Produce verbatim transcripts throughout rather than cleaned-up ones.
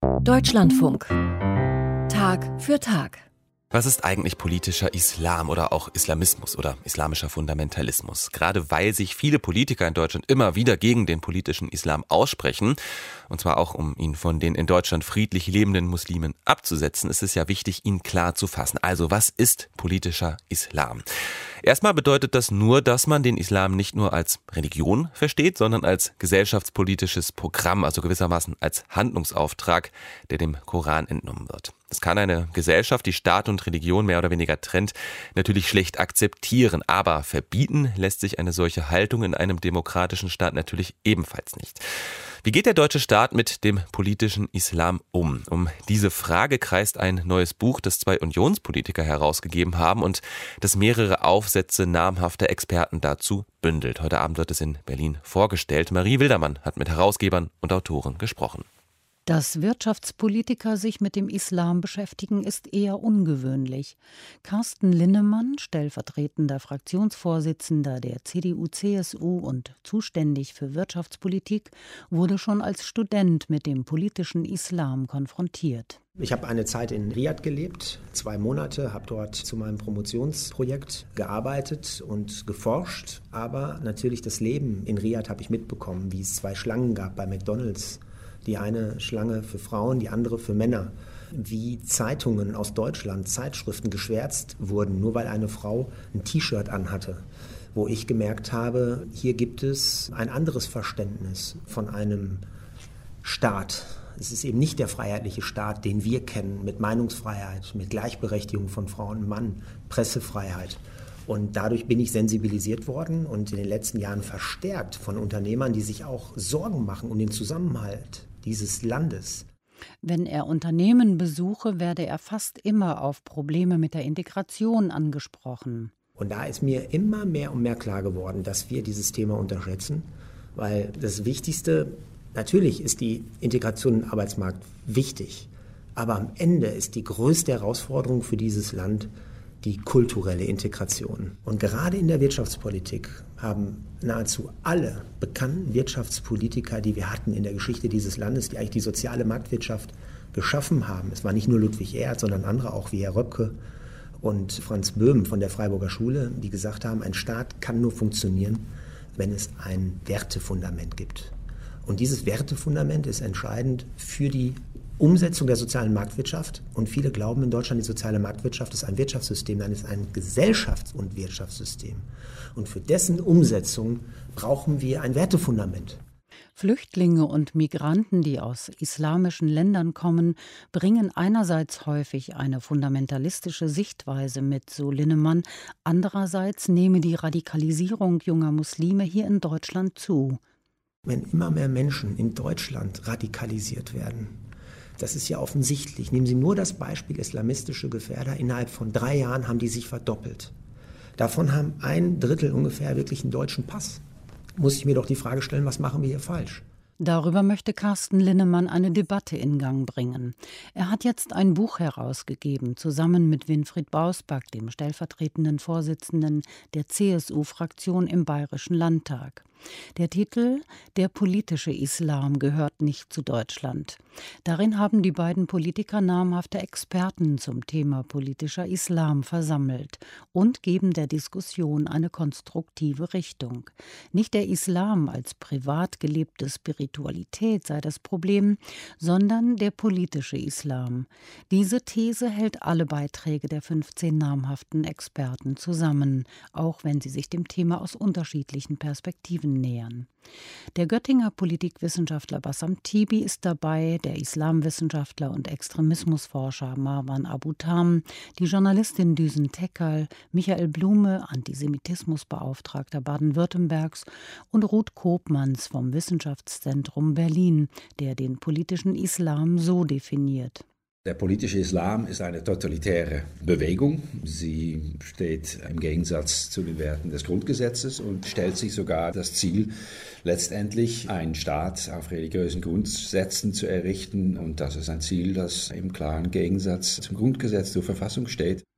Deutschlandfunk. Tag für Tag. Was ist eigentlich politischer Islam oder auch Islamismus oder islamischer Fundamentalismus? Gerade weil sich viele Politiker in Deutschland immer wieder gegen den politischen Islam aussprechen, und zwar auch um ihn von den in Deutschland friedlich lebenden Muslimen abzusetzen, ist es ja wichtig, ihn klar zu fassen. Also, was ist politischer Islam? Erstmal bedeutet das nur, dass man den Islam nicht nur als Religion versteht, sondern als gesellschaftspolitisches Programm, also gewissermaßen als Handlungsauftrag, der dem Koran entnommen wird. Das kann eine Gesellschaft, die Staat und Religion mehr oder weniger trennt, natürlich schlecht akzeptieren, aber verbieten lässt sich eine solche Haltung in einem demokratischen Staat natürlich ebenfalls nicht. Wie geht der deutsche Staat mit dem politischen Islam um? Um diese Frage kreist ein neues Buch, das zwei Unionspolitiker herausgegeben haben und das mehrere Aufsätze namhafter Experten dazu bündelt. Heute Abend wird es in Berlin vorgestellt. Marie Wildermann hat mit Herausgebern und Autoren gesprochen. Dass Wirtschaftspolitiker sich mit dem Islam beschäftigen, ist eher ungewöhnlich. Carsten Linnemann, stellvertretender Fraktionsvorsitzender der C D U C S U und zuständig für Wirtschaftspolitik, wurde schon als Student mit dem politischen Islam konfrontiert. Ich habe eine Zeit in Riad gelebt, zwei Monate, habe dort zu meinem Promotionsprojekt gearbeitet und geforscht. Aber natürlich das Leben in Riad habe ich mitbekommen, wie es zwei Schlangen gab bei McDonald's. Die eine Schlange für Frauen, die andere für Männer. Wie Zeitungen aus Deutschland, Zeitschriften geschwärzt wurden, nur weil eine Frau ein T-Shirt anhatte. Wo ich gemerkt habe, hier gibt es ein anderes Verständnis von einem Staat. Es ist eben nicht der freiheitliche Staat, den wir kennen, mit Meinungsfreiheit, mit Gleichberechtigung von Frau und Mann, Pressefreiheit. Und dadurch bin ich sensibilisiert worden und in den letzten Jahren verstärkt von Unternehmern, die sich auch Sorgen machen um den Zusammenhalt dieses Landes. Wenn er Unternehmen besuche, werde er fast immer auf Probleme mit der Integration angesprochen. Und da ist mir immer mehr und mehr klar geworden, dass wir dieses Thema unterschätzen, weil das Wichtigste, natürlich ist die Integration im Arbeitsmarkt wichtig, aber am Ende ist die größte Herausforderung für dieses Land die kulturelle Integration. Und gerade in der Wirtschaftspolitik haben nahezu alle bekannten Wirtschaftspolitiker, die wir hatten in der Geschichte dieses Landes, die eigentlich die soziale Marktwirtschaft geschaffen haben. Es war nicht nur Ludwig Erhard, sondern andere auch wie Herr Röpke und Franz Böhm von der Freiburger Schule, die gesagt haben, ein Staat kann nur funktionieren, wenn es ein Wertefundament gibt. Und dieses Wertefundament ist entscheidend für die Umsetzung der sozialen Marktwirtschaft. Und viele glauben in Deutschland, die soziale Marktwirtschaft ist ein Wirtschaftssystem. Nein, es ist ein Gesellschafts- und Wirtschaftssystem. Und für dessen Umsetzung brauchen wir ein Wertefundament. Flüchtlinge und Migranten, die aus islamischen Ländern kommen, bringen einerseits häufig eine fundamentalistische Sichtweise mit, so Linnemann. Andererseits nehme die Radikalisierung junger Muslime hier in Deutschland zu. Wenn immer mehr Menschen in Deutschland radikalisiert werden, das ist ja offensichtlich. Nehmen Sie nur das Beispiel islamistische Gefährder. Innerhalb von drei Jahren haben die sich verdoppelt. Davon haben ein Drittel ungefähr wirklich einen deutschen Pass. Muss ich mir doch die Frage stellen, was machen wir hier falsch? Darüber möchte Carsten Linnemann eine Debatte in Gang bringen. Er hat jetzt ein Buch herausgegeben, zusammen mit Winfried Bausback, dem stellvertretenden Vorsitzenden der C S U-Fraktion im Bayerischen Landtag. Der Titel »Der politische Islam gehört nicht zu Deutschland«. Darin haben die beiden Politiker namhafte Experten zum Thema politischer Islam versammelt und geben der Diskussion eine konstruktive Richtung. Nicht der Islam als privat gelebte Spiritualität sei das Problem, sondern der politische Islam. Diese These hält alle Beiträge der fünfzehn namhaften Experten zusammen, auch wenn sie sich dem Thema aus unterschiedlichen Perspektiven nähern. Der Göttinger Politikwissenschaftler Bassam Tibi ist dabei, der Islamwissenschaftler und Extremismusforscher Marwan Abutam, die Journalistin Düsen Tekal, Michael Blume, Antisemitismusbeauftragter Baden-Württembergs und Ruth Koopmans vom Wissenschaftszentrum Berlin, der den politischen Islam so definiert. Der politische Islam ist eine totalitäre Bewegung. Sie steht im Gegensatz zu den Werten des Grundgesetzes und stellt sich sogar das Ziel, letztendlich einen Staat auf religiösen Grundsätzen zu errichten. Und das ist ein Ziel, das im klaren Gegensatz zum Grundgesetz, zur Verfassung steht.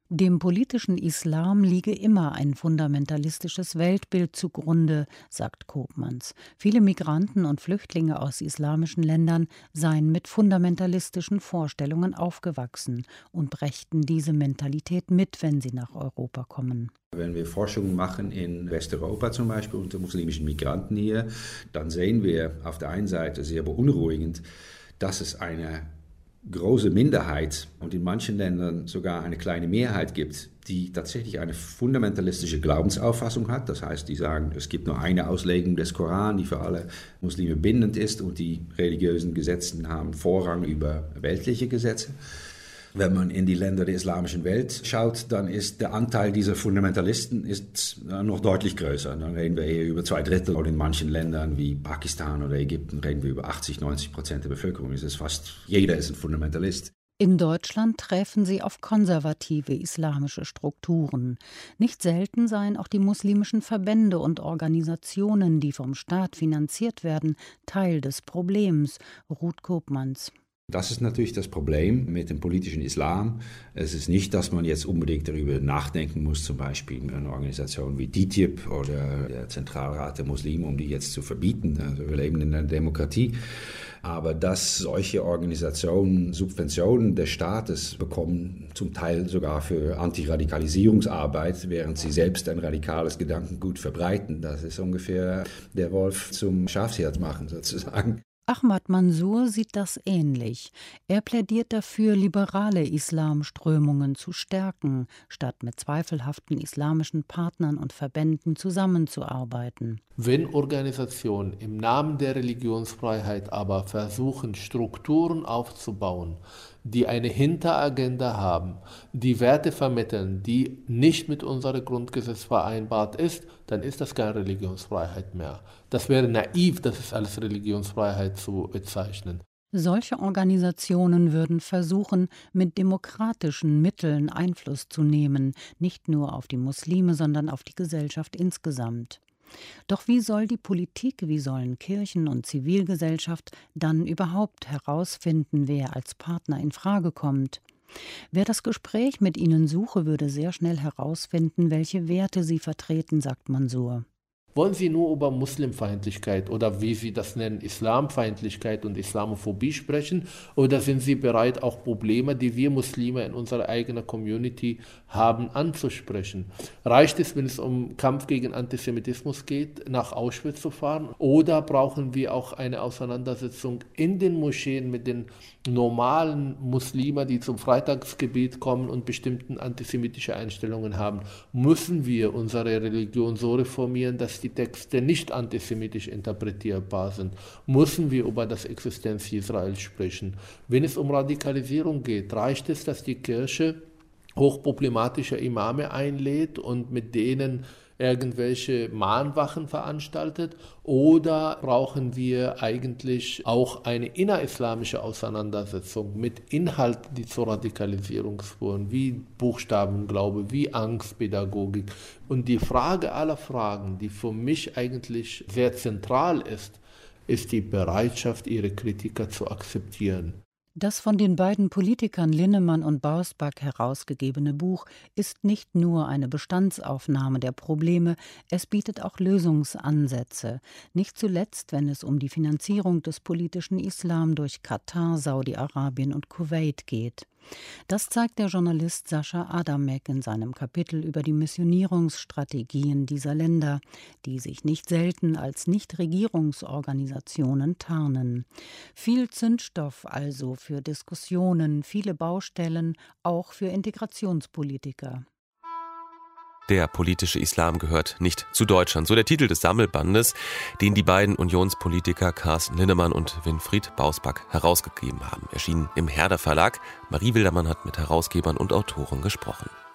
Dem politischen Islam liege immer ein fundamentalistisches Weltbild zugrunde, sagt Koopmans. Viele Migranten und Flüchtlinge aus islamischen Ländern seien mit fundamentalistischen Vorstellungen aufgewachsen und brächten diese Mentalität mit, wenn sie nach Europa kommen. Wenn wir Forschungen machen in Westeuropa zum Beispiel unter muslimischen Migranten hier, dann sehen wir auf der einen Seite sehr beunruhigend, dass es eine große Minderheit und in manchen Ländern sogar eine kleine Mehrheit gibt, die tatsächlich eine fundamentalistische Glaubensauffassung hat. Das heißt, die sagen, es gibt nur eine Auslegung des Koran, die für alle Muslime bindend ist und die religiösen Gesetze haben Vorrang über weltliche Gesetze. Wenn man in die Länder der islamischen Welt schaut, dann ist der Anteil dieser Fundamentalisten ist noch deutlich größer. Dann reden wir hier über zwei Drittel und in manchen Ländern wie Pakistan oder Ägypten reden wir über achtzig, neunzig Prozent der Bevölkerung. Es ist fast jeder ist ein Fundamentalist. In Deutschland treffen sie auf konservative islamische Strukturen. Nicht selten seien auch die muslimischen Verbände und Organisationen, die vom Staat finanziert werden, Teil des Problems, Ruth Koopmans. Das ist natürlich das Problem mit dem politischen Islam. Es ist nicht, dass man jetzt unbedingt darüber nachdenken muss, zum Beispiel eine Organisation wie D I T I B oder der Zentralrat der Muslime, um die jetzt zu verbieten. Also wir leben in einer Demokratie. Aber dass solche Organisationen Subventionen des Staates bekommen, zum Teil sogar für Antiradikalisierungsarbeit, während sie selbst ein radikales Gedankengut verbreiten, das ist ungefähr der Wolf zum Schafshirt machen sozusagen. Ahmad Mansour sieht das ähnlich. Er plädiert dafür, liberale Islamströmungen zu stärken, statt mit zweifelhaften islamischen Partnern und Verbänden zusammenzuarbeiten. Wenn Organisationen im Namen der Religionsfreiheit aber versuchen, Strukturen aufzubauen, die eine Hinteragenda haben, die Werte vermitteln, die nicht mit unserem Grundgesetz vereinbart ist, dann ist das keine Religionsfreiheit mehr. Das wäre naiv, das ist als Religionsfreiheit zu bezeichnen. Solche Organisationen würden versuchen, mit demokratischen Mitteln Einfluss zu nehmen, nicht nur auf die Muslime, sondern auf die Gesellschaft insgesamt. Doch wie soll die Politik, wie sollen Kirchen und Zivilgesellschaft dann überhaupt herausfinden, wer als Partner in Frage kommt? Wer das Gespräch mit ihnen suche, würde sehr schnell herausfinden, welche Werte sie vertreten, sagt Mansour. Wollen Sie nur über Muslimfeindlichkeit oder wie Sie das nennen, Islamfeindlichkeit und Islamophobie sprechen? Oder sind Sie bereit, auch Probleme, die wir Muslime in unserer eigenen Community haben, anzusprechen? Reicht es, wenn es um Kampf gegen Antisemitismus geht, nach Auschwitz zu fahren? Oder brauchen wir auch eine Auseinandersetzung in den Moscheen mit den normalen Muslimen, die zum Freitagsgebet kommen und bestimmten antisemitische Einstellungen haben? Müssen wir unsere Religion so reformieren, dass die Texte nicht antisemitisch interpretierbar sind? Müssen wir über das Existenz Israels sprechen? Wenn es um Radikalisierung geht, reicht es, dass die Kirche hochproblematische Imame einlädt und mit denen irgendwelche Mahnwachen veranstaltet, oder brauchen wir eigentlich auch eine innerislamische Auseinandersetzung mit Inhalten, die zur Radikalisierung führen, wie Buchstabenglaube, wie Angstpädagogik? Und die Frage aller Fragen, die für mich eigentlich sehr zentral ist, ist die Bereitschaft, ihre Kritiker zu akzeptieren. Das von den beiden Politikern Linnemann und Bausback herausgegebene Buch ist nicht nur eine Bestandsaufnahme der Probleme, es bietet auch Lösungsansätze. Nicht zuletzt, wenn es um die Finanzierung des politischen Islam durch Katar, Saudi-Arabien und Kuwait geht. Das zeigt der Journalist Sascha Adamek in seinem Kapitel über die Missionierungsstrategien dieser Länder, die sich nicht selten als Nichtregierungsorganisationen tarnen. Viel Zündstoff also für Diskussionen, viele Baustellen, auch für Integrationspolitiker. Der politische Islam gehört nicht zu Deutschland. So der Titel des Sammelbandes, den die beiden Unionspolitiker Carsten Linnemann und Winfried Bausback herausgegeben haben. Erschienen im Herder Verlag. Marie Wildermann hat mit Herausgebern und Autoren gesprochen.